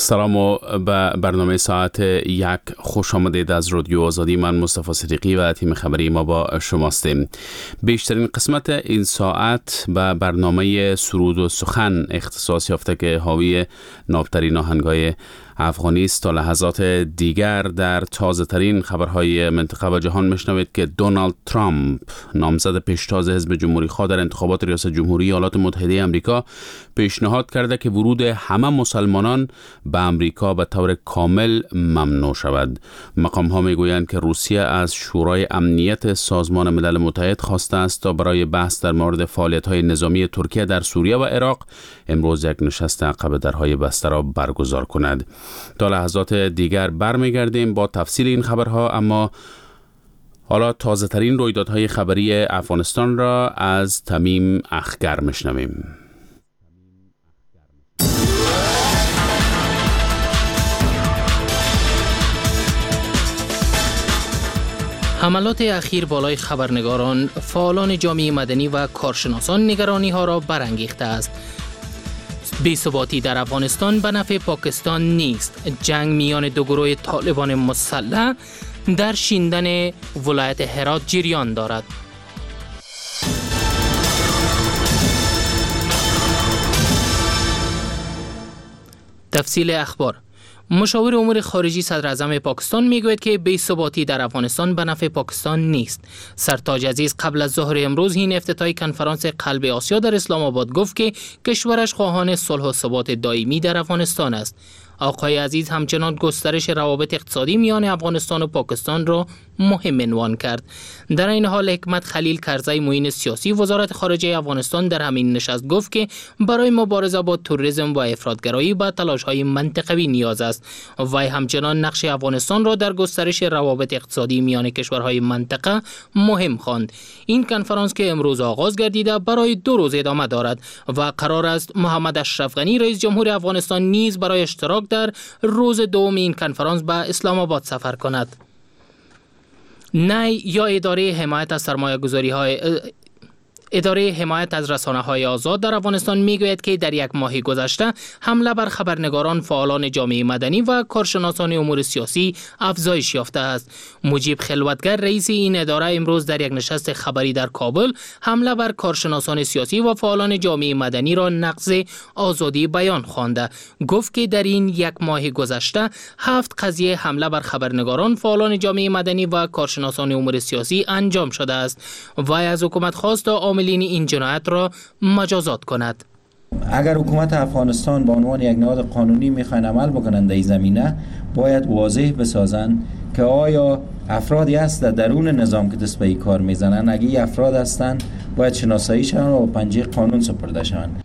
سلام و به برنامه ساعت 1 خوش آمدید از رادیو آزادی. من مصطفی صدیقی و تیم خبری ما با شماستیم. بیشترین قسمت این ساعت به برنامه سرود و سخن اختصاص یافته که حاوی نابترین آهنگای افغانی است. تا لحظات دیگر در تازه ترین خبرهای منطقه و جهان میشنوید که دونالد ترامپ نامزد پیشتاز حزب جمهوری خواه در انتخابات ریاست جمهوری ایالات متحده آمریکا پیشنهاد کرده که ورود همه مسلمانان به آمریکا به طور کامل ممنوع شود. مقام ها میگویند که روسیه از شورای امنیت سازمان ملل متحد خواسته است تا برای بحث در مورد فعالیت های نظامی ترکیه در سوریه و عراق امروز یک نشست عقب درهای بسته را برگزار کند. تا لحظات دیگر برمیگردیم با تفصیل این خبرها، اما حالا تازه ترین رویدادهای خبری افغانستان را از تمیم اخگر میشنویم. حملات اخیر بالای خبرنگاران، فعالان جامعه مدنی و کارشناسان نگرانی ها را برانگیخته است. بی‌ثباتی در افغانستان به نفع پاکستان نیست. جنگ میان دو گروه طالبان مسلح در شیندن ولایت هرات جریان دارد. تفصیل اخبار. مشاور امور خارجی صدر اعظم پاکستان میگوید که بی‌ثباتی در افغانستان به نفع پاکستان نیست. سرتاج عزیز قبل از ظهر امروز این افتتاحی کنفرانس قلب آسیا در اسلام آباد گفت که کشورش خواهان صلح و ثبات دائمی در افغانستان است. آقای عزیز همچنان گسترش روابط اقتصادی میان افغانستان و پاکستان را مهم عنوان کرد. در این حال حکمت خلیل کرزی معین سیاسی وزارت خارجه افغانستان در همین نشست گفت که برای مبارزه با تروریسم و افراطگرایی به تلاش‌های منطقوی نیاز است. وی همچنان نقش افغانستان را در گسترش روابط اقتصادی میان کشورهای منطقه مهم خواند. این کنفرانس که امروز آغاز گردیده برای 2 روز ادامه دارد و قرار است محمد اشرف غنی رئیس جمهور افغانستان نیز برای اشتراک در روز دوم این کنفرانس به اسلام آباد سفر کند. نی یا اداره حمایت از رسانه‌های آزاد در افغانستان میگوید که در 1 ماه گذشته حمله بر خبرنگاران، فعالان جامعه مدنی و کارشناسان امور سیاسی افزایش یافته است. مجیب خلوتگر رئیس این اداره امروز در یک نشست خبری در کابل حمله بر کارشناسان سیاسی و فعالان جامعه مدنی را نقض آزادی بیان خوانده. گفت که در این 1 ماه گذشته 7 قضیه حمله بر خبرنگاران، فعالان جامعه مدنی و کارشناسان امور سیاسی انجام شده است. وی از حکومت خواست تا این جنایت را مجازات کند. اگر حکومت افغانستان به عنوان یک نهاد قانونی میخواین عمل بکنند در این زمینه، باید واضح بسازند که آیا افرادی هست در درون نظام که دست به این کار میزنن، اگه این افراد هستند باید شناسایی شوند و پنجه قانون سپرده شوند.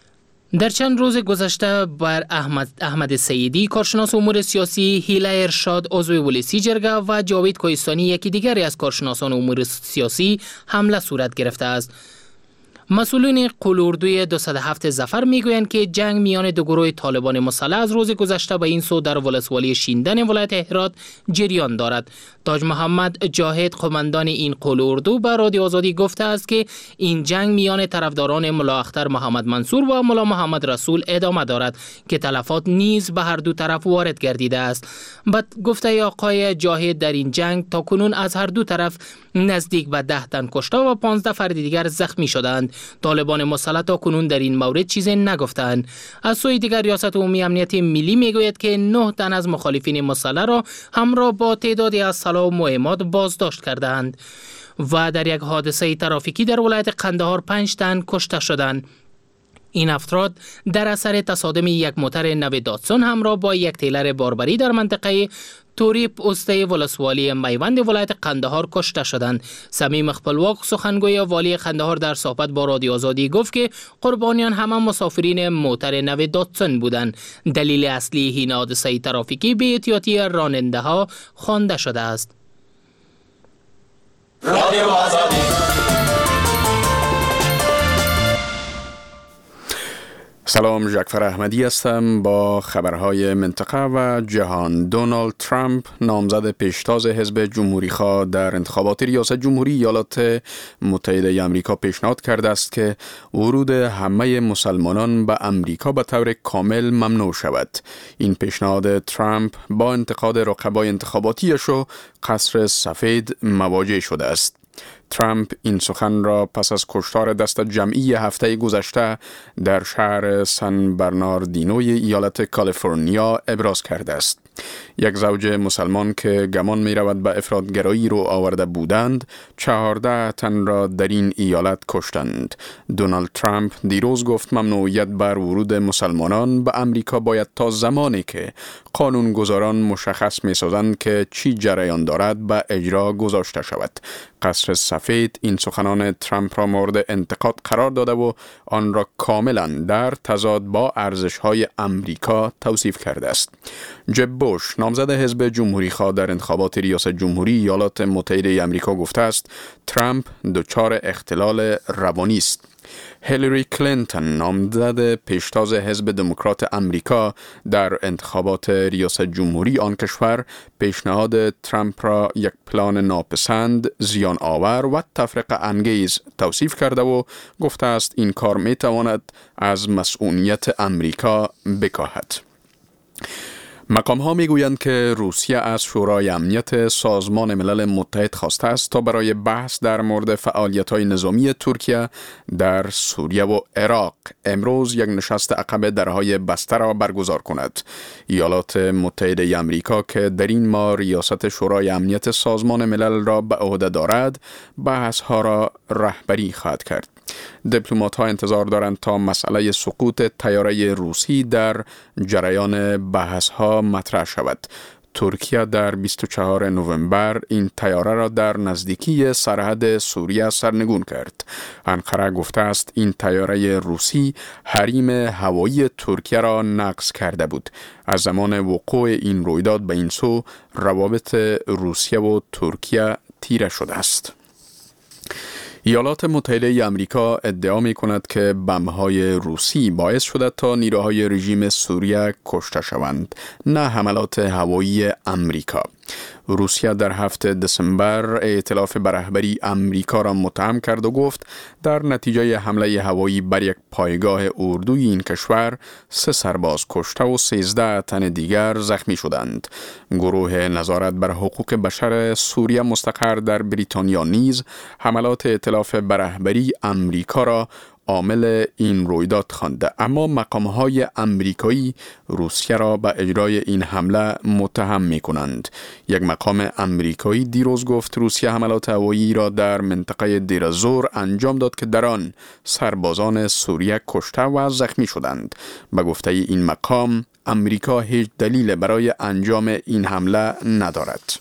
در چند روز گذشته بر احمد سیدی کارشناس امور سیاسی، هیله ارشاد عضو ولسی جرگه و جاوید کوهستانی یکی دیگری از کارشناسان امور سیاسی حمله صورت گرفته است. مسئولین قلوردوی 207 ظفر میگویند که جنگ میان دو گروه طالبان مسلح از روز گذشته به این سو در ولسوالی شیندن ولایت هرات جریان دارد. تاج محمد جاهد قماندان این قلوردو به رادیو آزادی گفته است که این جنگ میان طرفداران ملا اختر محمد منصور و ملا محمد رسول ادامه دارد که تلفات نیز به هر دو طرف وارد گردیده است. بعد گفته آقای جاهد در این جنگ تا کنون از هر دو طرف نزدیک به 10 تن کشته و 15 فرد دیگر زخمی شدند. طالبان مسلح تا کنون در این مورد چیزی نگفتند. از سوی دیگر ریاست عمومی امنیت ملی میگوید که 9 تن از مخالفین مسلح را همراه با تعدادی از سلاح و مهمات بازداشت کردند و در یک حادثه ترافیکی در ولایت قندهار 5 تن کشته شدند. این افراد در اثر تصادم یک موتر نو داتسون همراه با یک تیلر باربری در منطقه توریپ استه ولسوالی میوند ولایت قندهار کشته شدند. صمیم خپلواک سخنگوی والی قندهار در صحبت با رادیو آزادی گفت که قربانیان همه مسافرین موتر نو داتسون بودند. دلیل اصلی این حادثه ترافیکی بی‌احتیاطی راننده ها خوانده شده است. رادیو آزادی. سلام، جعفر احمدی هستم با خبرهای منطقه و جهان. دونالد ترامپ نامزد پیشتاز حزب جمهوری‌خواه در انتخابات ریاست جمهوری ایالات متحده آمریکا پیشنهاد کرده است که ورود همه مسلمانان به آمریکا به طور کامل ممنوع شود. این پیشنهاد ترامپ با انتقاد رقبای انتخاباتیش و قصر سفید مواجه شده است. ترامپ این سخن را پس از کشتار دست جمعی هفته گذشته در شهر سن برناردینوی ایالت کالیفرنیا ابراز کرده است. یک زوج مسلمان که گمان می رود به افراطگرایی رو آورده بودند 14 تن را در این ایالت کشتند. دونالد ترامپ دیروز گفت ممنوعیت بر ورود مسلمانان به امریکا باید تا زمانی که قانونگذاران مشخص می سازند که چی جریان دارد به اجرا گذاشته شود. قصر سفید این سخنان ترامپ را مورد انتقاد قرار داده و آن را کاملا در تضاد با ارزش‌های امریکا توصیف کرده است. جب بوش نامزد حزب جمهوری‌خواه در انتخابات ریاست جمهوری ایالات متحده آمریکا گفته است ترامپ دچار اختلال روانی است. هیلاری کلینتون نامزد پیشتاز حزب دموکرات آمریکا در انتخابات ریاست جمهوری آن کشور پیشنهاد ترامپ را یک پلان ناپسند، زیان آور و تفرقه انگیز توصیف کرده و گفته است این کار می تواند از مسئولیت آمریکا بکاهد. مقام ها می گویند که روسیه از شورای امنیت سازمان ملل متحد خواسته است تا برای بحث در مورد فعالیت های نظامی ترکیه در سوریه و عراق امروز یک نشست عقب درهای بسته را برگزار کند. ایالات متحده آمریکا که در این ماه ریاست شورای امنیت سازمان ملل را به عهده دارد بحث ها را رهبری خواهد کرد. دیپلمات ها انتظار دارند تا مسئله سقوط طیاره روسی در جریان بحث ها مطرح شود. ترکیه در 24 نوامبر این طیاره را در نزدیکی سرحد سوریه سرنگون کرد. انقره گفته است این طیاره روسی حریم هوایی ترکیه را نقض کرده بود. از زمان وقوع این رویداد به این سو روابط روسیه و ترکیه تیره شده است. ایالات متحده آمریکا ادعا می کند که بمب‌های روسی باعث شده تا نیروهای رژیم سوریه کشته شوند، نه حملات هوایی آمریکا. روسیه در 7 دسامبر ائتلاف به رهبری آمریکا را متهم کرد و گفت در نتیجه حمله هوایی بر یک پایگاه اردوی این کشور 3 سرباز کشته و 13 تن دیگر زخمی شدند. گروه نظارت بر حقوق بشر سوریه مستقر در بریتانیا نیز حملات ائتلاف به رهبری آمریکا را عامل این رویداد خوانده، اما مقام‌های آمریکایی روسیه را به اجرای این حمله متهم می‌کنند. یک مقام آمریکایی دیروز گفت روسیه حملات هوایی را در منطقه دیر الزور انجام داد که در آن سربازان سوریه کشته و زخمی شدند. به گفته این مقام آمریکا هیچ دلیل برای انجام این حمله ندارد.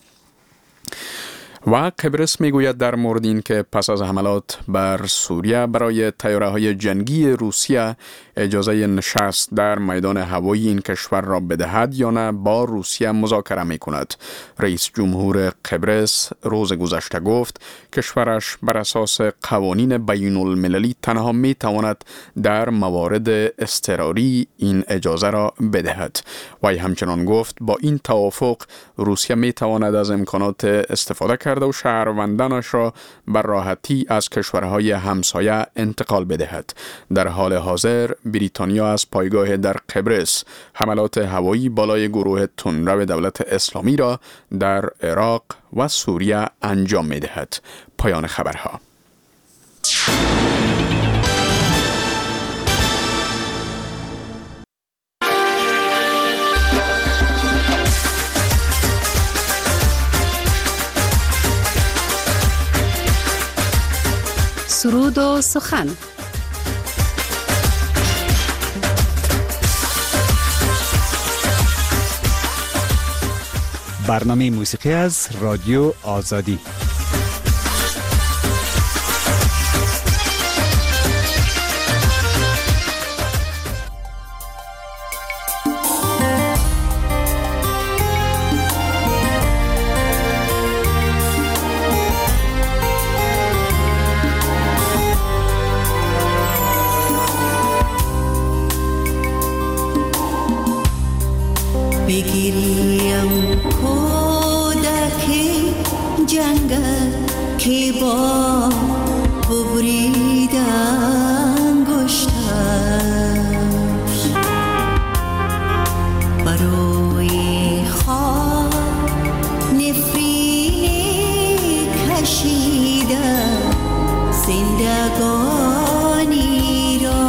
و قبرس میگوید در مورد این که پس از حملات بر سوریه برای طیاره‌های جنگی روسیه اجازه نشست در میدان هوایی این کشور را بدهد یا نه با روسیه مذاکره میکند. رئیس جمهور قبرس روز گذشته گفت کشورش بر اساس قوانین بین المللی تنها میتواند در موارد اضطراری این اجازه را بدهد. وی همچنان گفت با این توافق روسیه میتواند از امکانات استفاده کرده و شهروندانش را بر راحتی از کشورهای همسایه انتقال بدهد. در حال حاضر بریتانیا از پایگاه در قبرس حملات هوایی بالای گروه تندرو دولت اسلامی را در عراق و سوریه انجام می‌دهد. پایان خبرها. سرود و سخن. برنامه موسیقی از رادیو آزادی. بگیریم کودک جنگل که با ببریدن گشتش برای خواب نفرین کشیده زندگانی را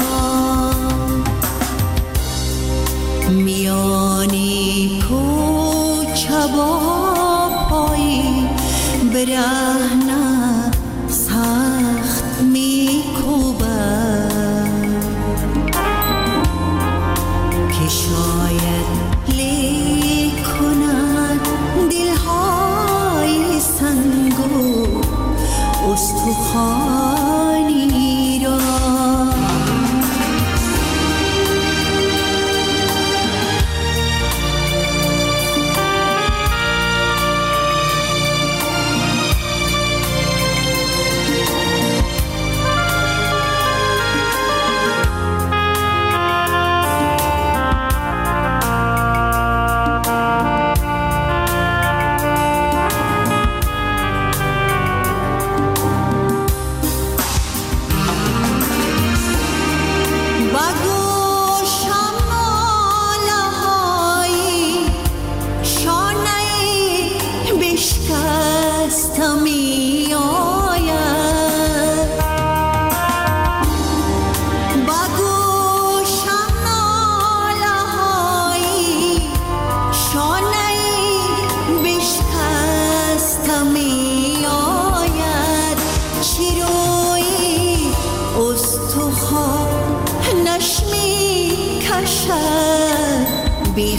میانی کوچه با پایی برهنه سخت میکوبد که شاید لی کند دلهای سنگو استخوانی را بی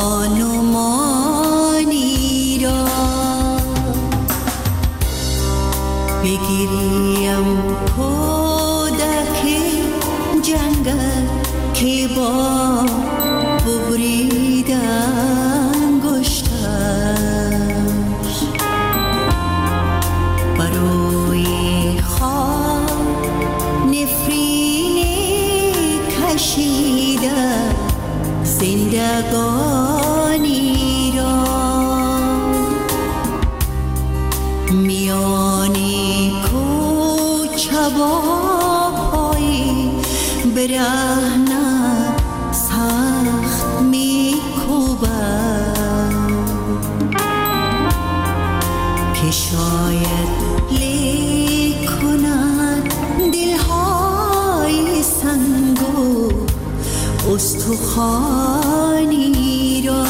خانمانی را بگیریم کودک جنگل که با ببریدن گشتش برای خواب نفرین کشیده زندگانی را میانی کوچه با پایی برهنه سخت میکوبد که شاید لی کند دلهای سنگو استخوانی را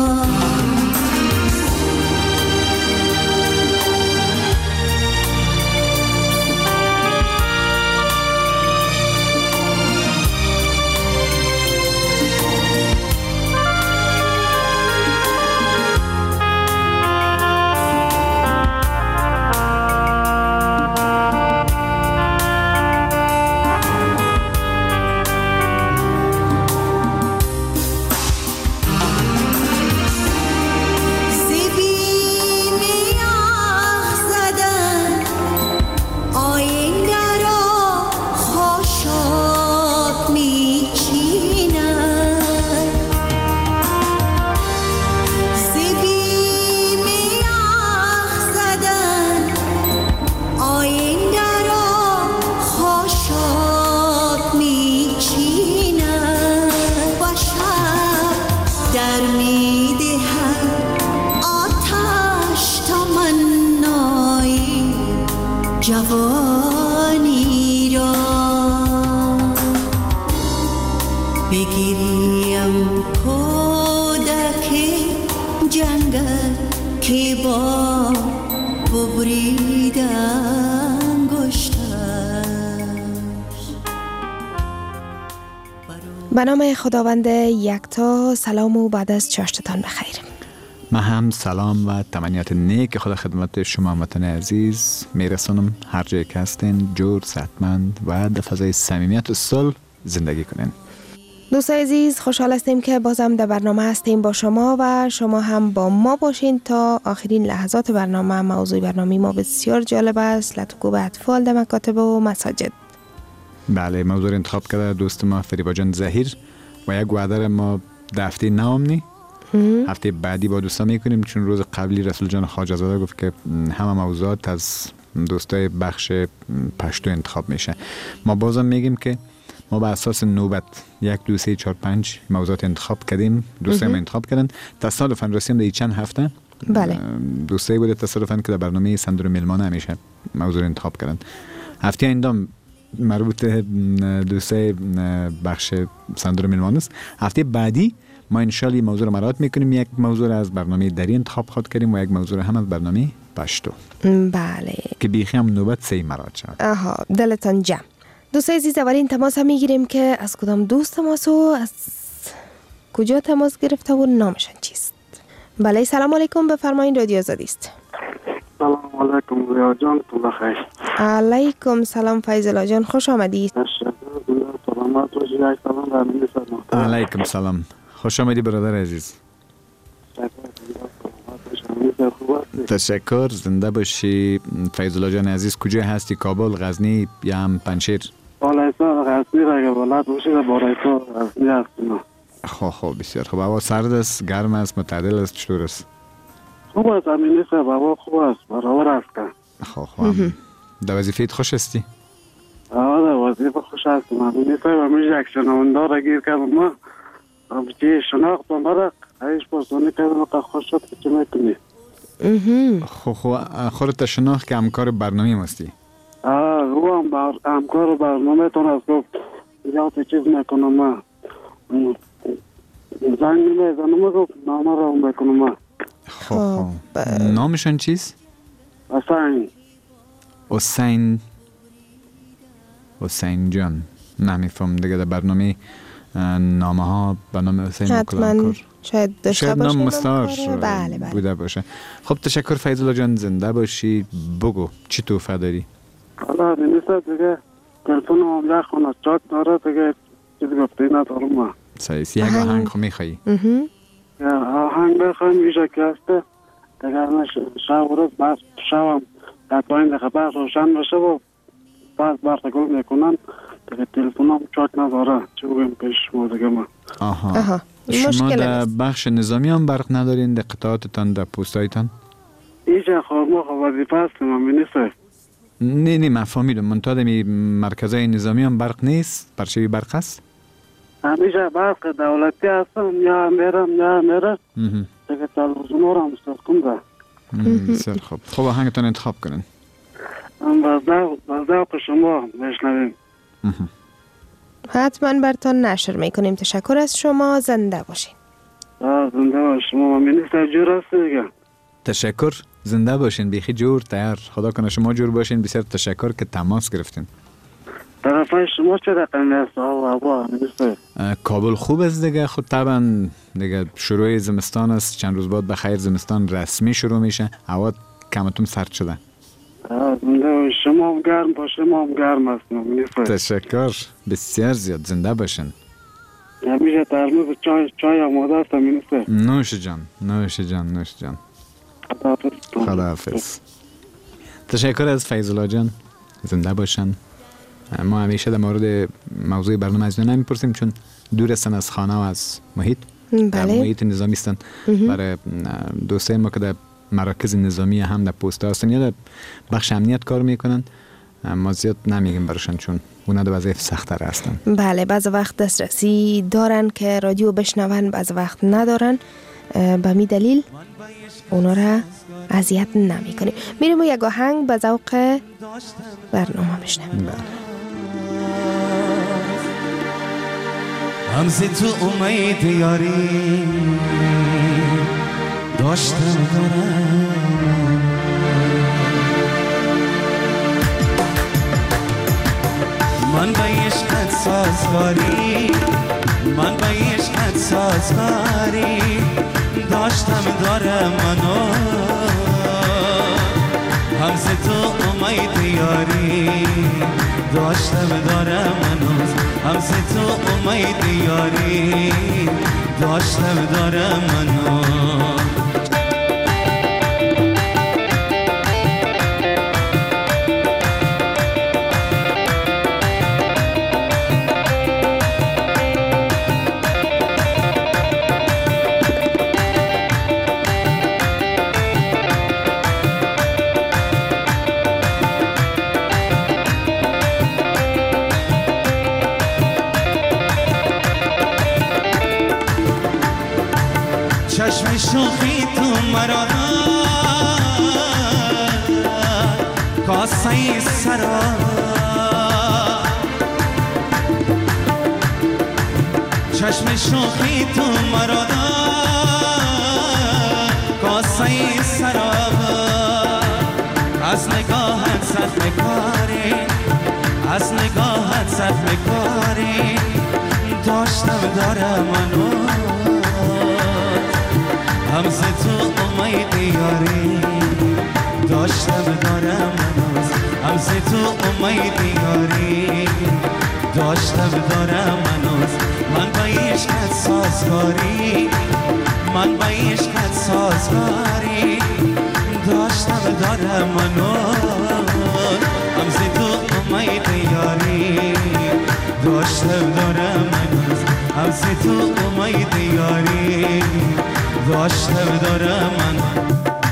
جوانی را بگیریم کودک جنگل که با ببریدن گشتش. به نام خداوند یکتا. سلام و بعد از چاشتتان بخیر. من هم سلام و تمنیات نیک خدا خدمت شما وطن عزیز میرسونم. هر جایی که هستین جور، صحتمند و در فضای صمیمیت و صلح زندگی کنین. دوستان عزیز، خوشحال هستیم که بازم در برنامه هستیم با شما و شما هم با ما باشین تا آخرین لحظات برنامه. موضوع برنامه ما بسیار جالب است: لطف‌گو به اطفال در مکاتب و مساجد. بله، موضوع انتخاب کرده دوست ما فریبا جان زهیر و یک وعده ما دفتی نامنی هفته بعدی با دوستا میکنیم، چون روز قبلی رسول جان خواجه زاده گفت که همه موضوعات از دوستای بخش پشتو انتخاب میشه. ما بازم میگیم که ما به اساس نوبت 1 2 3 4 5 موضوعات انتخاب کردیم، دوستای ما انتخاب کردن. تصادفاً رسیدیم به چند هفته بله دوستایی بوده تصادفاً که در برنامه صندوق میلمانه همیشه موضوع انتخاب کردن. هفته آینده مربوط دوستای بخش صندوق میلمانه است. هفته بعدی ما انشالله موضوع رو مراعات میکنیم، یک موضوع از برنامه دری انتخاب خود کردیم و یک موضوع هم از برنامه پشتو. بله که بیخی هم نوبت 3 مراعات شد. آها دلتان جمع. دوستای عزیز اولین تماس هم میگیریم که از کدام دوست تماس و از کجا تماس گرفته و نامشان چیست. بله سلام علیکم، بفرمایید رادیو آزادی است. سلام علیکم ریا جان، تو بخیر. علیکم سلام فیضلا جان، خوش آمدید. سلامت باشید. یک سلام در من سلام. علیکم سلام، خوش آمدی برادر عزیز. تشکر، زنده باشی. فیضلا جان عزیز کجا هستی؟ کابل، غزنی یا هم پنشیر؟ بالایسا غزنی را اگه بلد باشید بالایسا غزنی هستیم. خب بسیار خوب. هوا سرد است، گرم است، معتدل است، چطور است؟ خوب است، همین نیست، هوا خوب است، برابر است. خب در وظیفه‌ات خوش هستی؟ در وظیفه خوش هستم. همین نیست همیشه یک شنونده را گیر کردم ما چه شناختم مرا ایش پرسونی کردم که خوش شد که چه میکنی. خب خودت شناخت که همکار برنامه هستی؟ او هم همکار برنامه تون است. گفت یا تو چیز میکنم ما زنگ میزنم، گفت نامه را میکنم ما. خب نامشان چیست؟ حسین جان. نمیفهم دیگه در برنامه نامه ها به نام حسین حتما شاید داشته باشه، نام مستعار بله. بوده باشه. خب تشکر فیضلا جان، زنده باشی. بگو چی توفه داری؟ حالا نیسته دیگه تلفون هم یک خونه چاک داره دیگه چیز گفته ندارم ما. سایست یک آهنگ خو میخوایی؟ آهنگ بخوایم ایشه که هسته دیگر شب روز بس شبم در پایین دقیقه بس روشن بشه و بعد برق گل میکنن دیگه تلفون هم چاک نداره. چه بگیم پیش ما دیگه ما. آها شما در بخش نظامی هم برق ندارین در قطعاتتان در پوستایتان؟ ایشه خواب ما خواب وظیفه هستیم هم نیسته. نه من فهمیدم. منتها در مرکزهای نظامی هم برق نیست؟ پرچوی برق هست؟ همیشه برق دولتی هستم، یا میرم دیگه تلویزیون رو هم سرکم ده. بسیار خوب. خب آهنگتان انتخاب کنن. بازده شما بشنویم. حتما برتان نشر میکنیم. تشکر از شما، زنده باشین. زنده باش شما. منیسته جور هست دیگه. تشکر، زنده باشین. بیخی جور تیار. خدا کنه شما جور باشین. بسیار تشکر که تماس گرفتین. طرفای شما چه رقمی هست؟ منیسته کابل خوب است دیگه. خود طبعا دیگه شروع زمستان است، چند روز بعد بخیر زمستان رسمی شروع میشه. هوا کمتون سرد شده. شما هم گرم باشه، ما هم گرم هستیم. تشکر، بسیار زیاد. زنده باشن. همیشه ترمز چای آماده است. نوش جان. خدا حافظ. تشکر از فیضلا جان، زنده باشن. ما همیشه در مورد موضوع برنامه از نمیپرسیم چون دور هستن از خانه و از محیط. در محیط نظامی هستن. برای دوستان ما که در مراکز نظامی هم در پوستا هستن یا در بخش امنیت کار میکنن، ما زیاد نمیگیم براشون چون اونا در وظایف سخت‌تر هستن. بله، بعض وقت دسترسی دارن که رادیو بشنون، بعض وقت ندارن. به می دلیل اونا را اذیت نمی‌کنیم. میریم و یک آهنگ به ذوق برنامه بشنویم. همزه تو امید یاری داشتم دارم، من به عشقت سازگاری، من به عشقت سازگاری داشتم دارم منو، همزه تو امید یاری داشتم دارم منو، همزه تو امید یاری داشتم دارم منو. چشم شوخی تو مرا کاسه سرا چشم شوخی تو مرا کاسه سرا از نگاهت صد میکاری از نگاهت صد میکاری داشتم دارم منو همز تو امید یاری داشتم دارم منوز همز تو امید یاری داشتم دارم منوز من با عشقت سازگاری من با عشقت سازگاری داشتم دارم منوز همز تو امید یاری داشتم دارم منوز همز تو امید یاری داشتم دارم من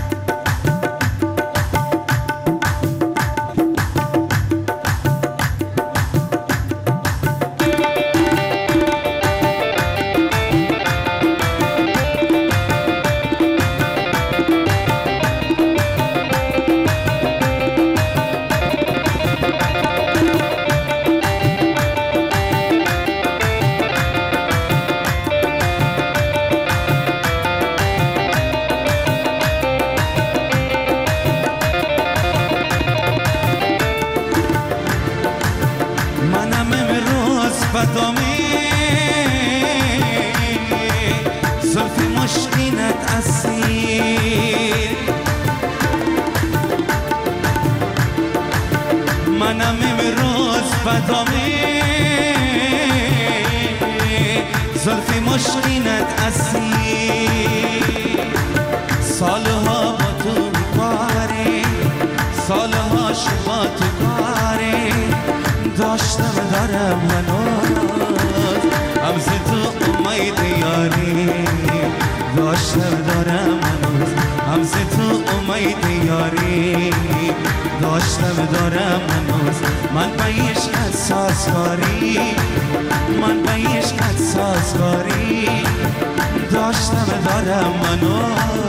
زلفی مشکینت اسیر سالها با تو کاری سالها شما تو کاری داشتم دارم هنوز همز تو امید یاری داشتم دارم هنوز همز تو امید یاری داشتم دارم هنوز من با عشقت سازگاری من با عشقت سازگاری داشتم دارم منو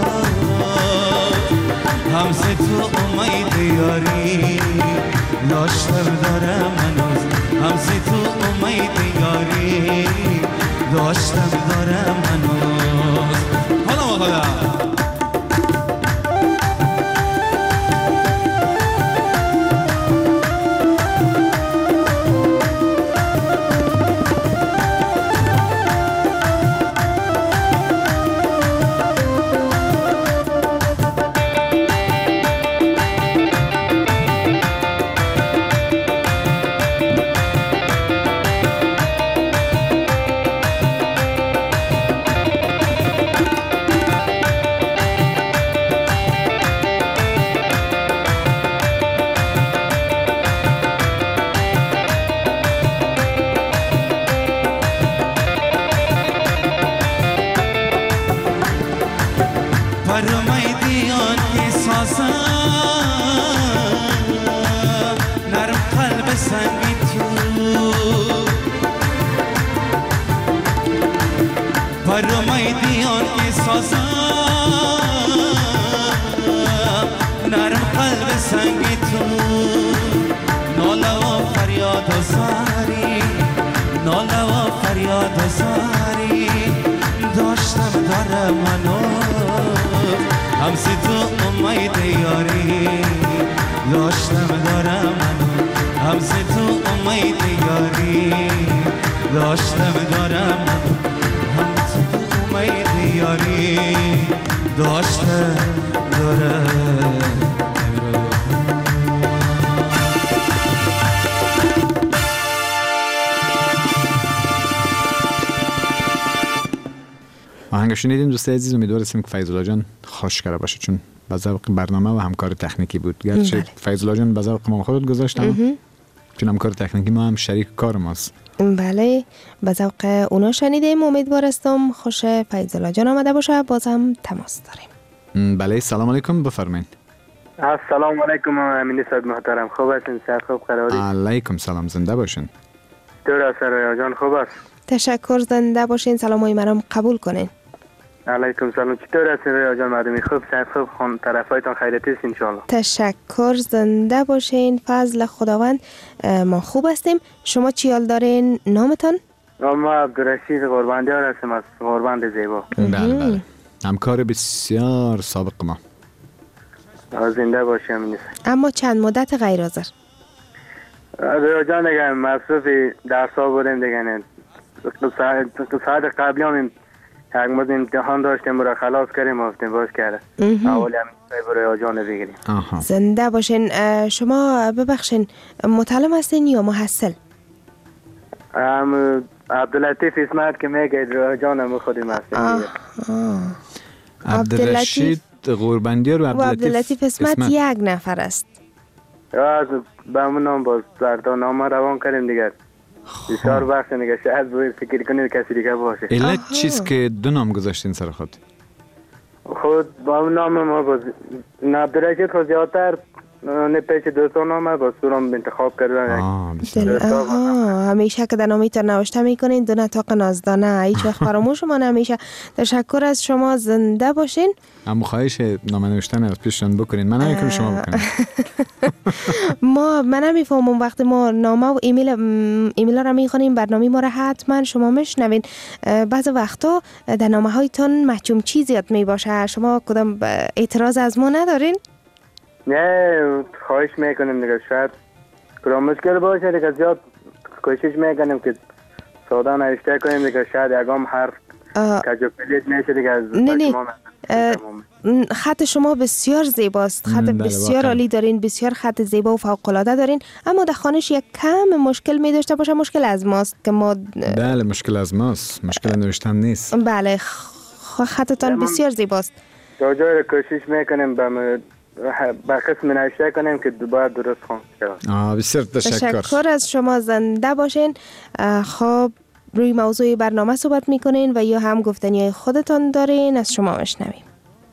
همز تو امید یاری داشتم دارم منوز همز تو امید یاری داشتم دارم منوز حالا ما خدا نرم قلب سنگی تو ناله و فریاد و زاری ناله و فریاد و زاری داشتم دارم منو همز تو امید یاری داشتم دارم منو همز تو امید یاری داشتم دارم منو همز تو امید یاری داشتم دارم آهنگ شنیدیم دوستای عزیز. امیدوار هستیم که فیض الله جان خوش کرده باشه چون به ذوق برنامه و همکار تکنیکی بود. گرچه فیض الله جان به ذوق ما خودت گذاشتم چون همکار تکنیکی ما هم شریک کار ماست. بله به ذوق اونا شنیدیم. امیدوار هستم خوش فیض الله جان آمده باشه. بازم تماس داریم. بله سلام علیکم بفرمایید. السلام علیکم امین صاحب محترم. خوب هستین؟ صحت خوب قراری؟ علیکم سلام زنده باشین. دور سرای جان خوب است؟ تشکر زنده باشین. سلامای منم قبول کنین. علیکم سلام. چطور هستین ریا جان؟ مردمی خوب، صحت خوب، خان طرفایتان خیریت است ان شاء الله. تشکر، زنده باشین. فضل خداوند ما خوب هستیم. شما چی حال دارین؟ نامتان؟ ما عبدالرشید قرباندیار هستم از قرباند زیبا. بله. همکار بسیار سابق ما. زنده باشیم. اما چند مدت غیر حاضر؟ ریا جان دیگه مصروف درسا بودیم دیگه. ساعت قبلی هم یک مورد امتحان داشتیم برای خلاص کردیم افتیم باز کرده. اولی هم برای جان بگیریم. زنده باشین. شما ببخشین متعلم هستین یا محصل؟ عبداللطیف اسمت که میگه ریا جان هم خودیم هستیم. عبدالرشید قرباندیار و عبداللطیف اسمت یک نفر است. از به همون نام باز نامه روان کردیم دیگه. بسیار وقت دیگه شاید باید فکر کنید کسی دیگه باشه. علت چیست که دو نام گذاشتین سر خود؟ خود با همون نام ما باز عبدالرشید خود زیادتر نه پیش دوستان نامه باز سورم انتخاب کردن. همیشه که در نامیتر نوشته میکنین دو نطاق نازدانه هیچ وقت فراموش ما نمیشه. تشکر از شما، زنده باشین. اما خواهش نامه نوشتن از پیشتون بکنین، من نمیکنم شما بکنین. من نمیفهمم وقتی ما نامه و ایمیل را میخونیم برنامه ما را حتما شما میشنوین. بعض وقتا در نامه هایتان محجوم چیزی یاد میباشه. شما کدام اعتراض از ما ندارین؟ نه خواهش میکنیم دیگه، شاید کدام مشکل باشه دیگه زیاد کوشش میکنیم که ساده نوشته کنیم دیگه، شاید یکم حرف کجوپلیت میشه دیگه. نه خط شما بسیار زیباست، خط بسیار عالی دارین، بسیار خط زیبا و فوق‌العاده دارین، اما در خوانش یک کم مشکل می داشته باشه. مشکل از ماست که ما بله مشکل از ماست، مشکل نوشتن نیست. بله خطتان بسیار زیباست. تا جای کوشش میکنیم با قسم نوشته کنیم که باید درست خوان. بسیار تشکر از شما، زنده باشین. خب روی موضوع برنامه صحبت میکنین و یا هم گفتنی خودتان دارین؟ از شما بشنویم.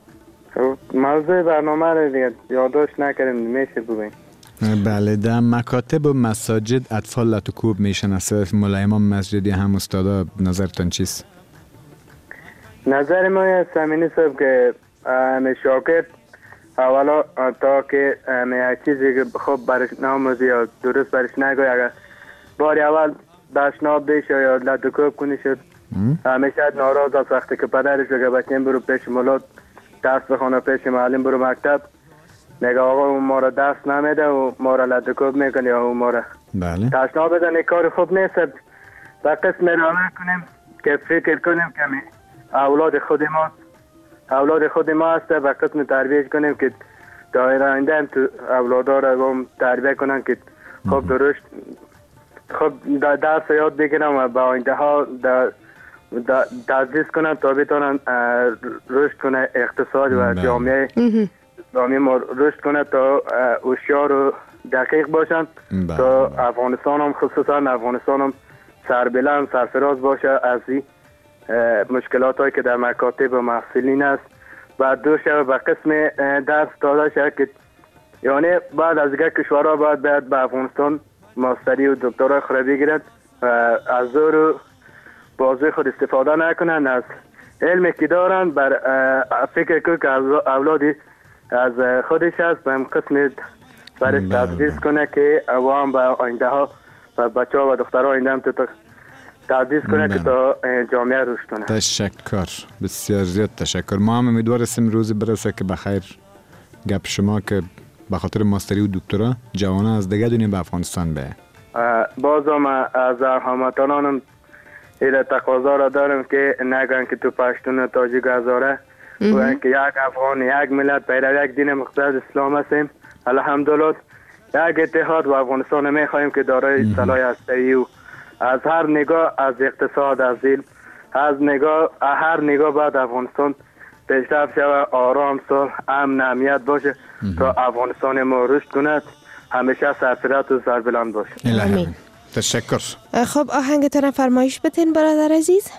موضوع برنامه رو دیگه یادداشت نکردیم، میشه بگوین؟ بله، در مکاتب و مساجد اطفال لطوکوب میشن از طرف مولای امام مسجدی هم استادا، نظرتان چیست؟ نظر ما است همینی صاحب که شاگرد اولا تا که یک چیزی که خوب برش ناموزی یا درست برش نگوی، اگر باری اول دشناب بشه یا لطوکوب کنی شد همیشه ناراض از وقتی که پدرش بگه بچه‌م برو پیش مولاد درس بخونه، پیش معلم برو مکتب، میگه آقا اون ما را درس نمیده و ما را لطوکوب میکنه یا اون ما را دشناب بدن. کار خوب نیست. با قسم راه کنیم که فکر کنیم که اولاد خود ما هست و قسم تربیت کنیم که دایر آینده هم تو اولادا را هم تربیت کنن که خوب درست خوب درس یاد بگیرن و با آینده ها تدریس کنن تا بتونن رشد کنه اقتصاد و جامعه ما رشد کنه تا هوشیار و دقیق باشن تا افغانستان هم خصوصا افغانستان هم سربلند سرفراز باشه از این مشکلات هایی که در مکاتب و محصلین است و دوشه به قسم درس داده شد که یعنی بعد از دیگه کشورها باید به افغانستان ماستری و دکترای خود بگیرد و از زور و بازوی خود استفاده نکنند، از علمی که دارن بر فکر که اولادی از خودش هست به قسم برش تدریس کنه که عوام با آینده ها و بچه ها و دخترها آینده هم تدریس کنه که تا جامعه رشد کنه. تشکر، بسیار زیاد تشکر. ما هم امیدوار هستیم روزی برسه که بخیر گپ شما که به خاطر ماستری و دکترا جوانان از دیگه دنیا به افغانستان بیه. بازم از هموطنانم این تقاضا را دارم که نگن که تو پشتون و تاجیک هزاره و اینکه یک افغان یک ملت پیرو یک دین مقدس اسلام هستیم. الحمدلله یک اتحاد و افغانستان میخواهیم که دارای سلاح هسته‌ای و از هر نگاه، از اقتصاد، از علم، هر نگاه بعد افغانستان پیشرفت شود، آرام صلح امن امنیت باشه تا افغانستان ما رشد کند، همیشه سرفراز و سربلند باشه. آمین. تشکر. خب آهنگتان فرمایش بتین برادر عزیز.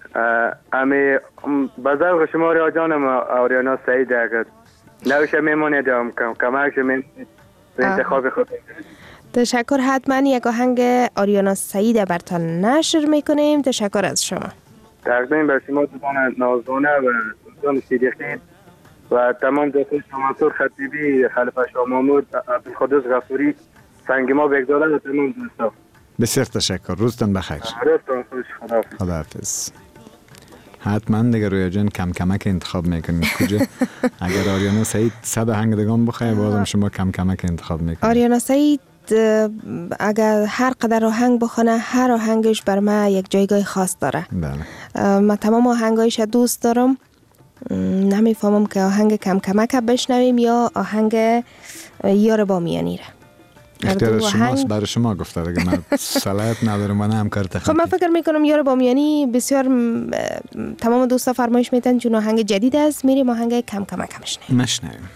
امی بذار شما ریا جانم آریانا سعید اگر نوشه میمونه دیام کمکش انتخاب خود. تشکر. حتما یک آهنگ آریانا سعید برتان نشر میکنیم. تشکر از شما. تقدیم به شما دوستان نازدانه و دوستان صدیقی و تمام دوستان شماسور خطیبی، خلیفه شاه محمود، عبدالقدوس غفوری، سنگ ما بگذاره و تمام دوستان. بسیار تشکر. روزتان بخیر. روزتان خوش. خداحافظ. خداحافظ. حتما دیگه رویا جان کم کمک انتخاب میکنید کجا. اگر آریانا سعید 100 آهنگدگان بخواه بازم شما کم کمک انتخاب میکنید. آریانا سعید اگر هر قدر آهنگ بخونه هر آهنگش بر من یک جایگاه خاص داره. بله. من تمام آهنگایش دوست دارم. نمیفهمم که آهنگ کم کمک بشنویم یا آهنگ یار با میانی را. اختیار از شماست، برای شما گفته دیگه. من صلاحیت ندارم و نه همکار تخنیکی. خب من فکر میکنم یار با میانی بسیار تمام دوستا فرمایش میتن چون آهنگ جدید است، میریم آهنگ کم کمک مشنویم.